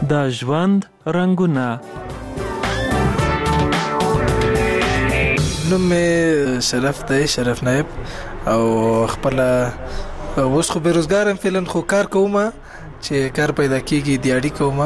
د ژوند رنګونه. نوم مې شرف دی، شرف نایب، او خپله اوس خو بیروزګار یم فعلا، خو کار کوم چې کار پیدا کېږي دیاړي کوم،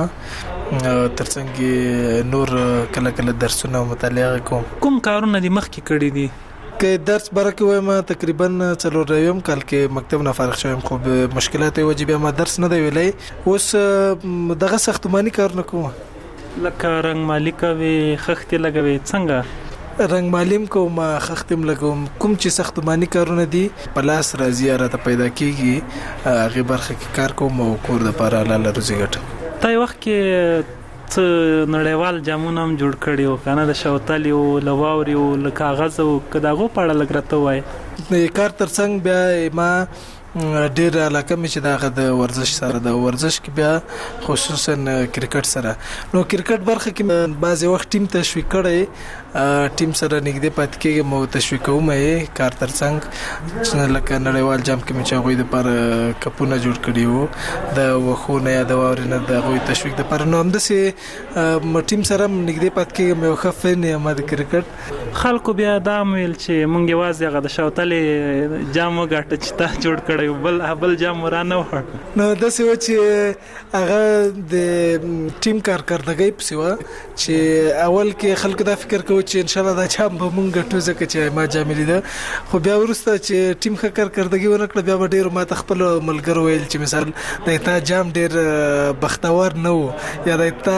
ترڅنګ نور کله کله درسونه او مطالعه کوم. کوم کارونه دې مخکې کړي دي؟ که درس برکه وایم تقریبا 4 کال کې مکتب نه فارغ شوم، خو مشکلات یې وجه بیا ما درس نه دی ویلی. اوس دغه ساختماني کارونه کوم، لکه رنګ مالي کوي، خښتې لګوي، څنګه؟ رنګ مالیم کوم، خښتم لګوم، کوم چې ساختماني کارونه دي په لاس راځي راته پیدا کېږي هغې برخه کې کار کوم او کور دپاره حلاله روزي ګټم. تا یو وخت کې څه نړیوال جامونه هم جوړ کړي وو که نه، د شوتلې وو، له واورې وو، له کاغذ وو، که د هغو په اړه لږ راته ووایې. د کار ترڅنګ بیا ما ډېر علاقه مې چې دغه د ورزش سره، د ورزش کې بیا خصوصا کرکټ سره. نو کرکټ برخه کې بعضې وخت ټیم تشویق کړی، ټیم سره نږدې پاتې کېږم او تشویق کوم یې کار ترڅنګ. لکه نړیوال جام کې مې چې هغوی دپاره کپونه جوړ کړي وو د وښو نه یا د واورې نه، د هغوی تشویق دپاره. نو همداسې ټیم سره هم نږدې پاتې کېږم، یو ښه فین یم د کرکټ. خلکو بیا دا هم ویل چې مونږ یوازې هغه د شوتلې جام وګاټه چې تا جوړ کړی، بل جام ورانه وړ. نو داسې و چې هغه د ټیم کارکردګۍ پسې وه چې اول کې خلکو دا فکر کوي چې انشاءالله دا جام به مونږ ګټو ځکه چې ما جام لیده. خو بیا وروسته چې ټیم ښه کارکردګي ونه کړه، بیا به ډېرو ما ته خپلو ملګرو ویل چې مثال د تا جام ډېر بختور نه و، یا د تا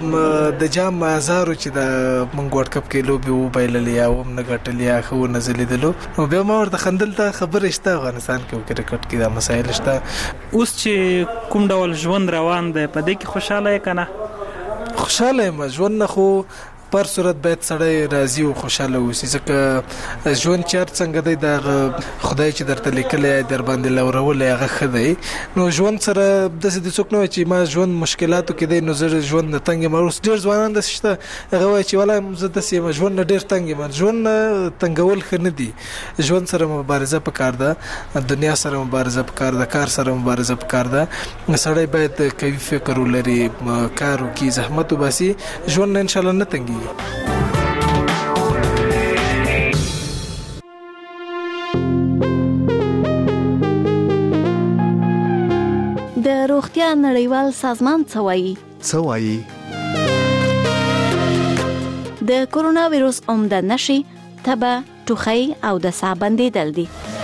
د جام آزار و چې د مونږ ورلډ کپ کې لوبې وبایللې یا هم نه ګټلې یا ښه ونه ځلېدلو. نو بیا ما ورته خندل، ته خبرې شته افغانستان کې کرکټ کې دا مسایل شته. اوس چې کوم ډول ژوند روان دی په دې کې خوشحاله یې که نه؟ خوشحاله یم. ژوند نه خو پر صورت باید سړی راضي او خوشحاله اوسي، ځکه ژوند چې هر څنګه دی د خدای چې درته لیکلی در باندې لورولی هغه ښه دی. نو ژوند سره داسې د څوک نه وایي چې ما ژوند مشکلاتو کې دی نو زه ژوند نه تنګ یم. اوس ډېر ځوانان داسې شته هغه وایي چې والله زه داسې یم، ژوند نه ډېر تنګ یم. ژوند نه تنګول ښه نه دي، ژوند سره مبارزه پکار ده، دنیا سره مبارزه پکار ده، کار سره مبارزه پکار ده. سړی باید قوي فکر ولري، کار وکړي، زحمت وباسي، ژوند نه انشاءالله نه تنګېږي. د روغتیا نړیوال سازمان څه وایي؟ د کرونا ویروس عمده نښې تبه، ټوخی او د ساه بندېدل دي.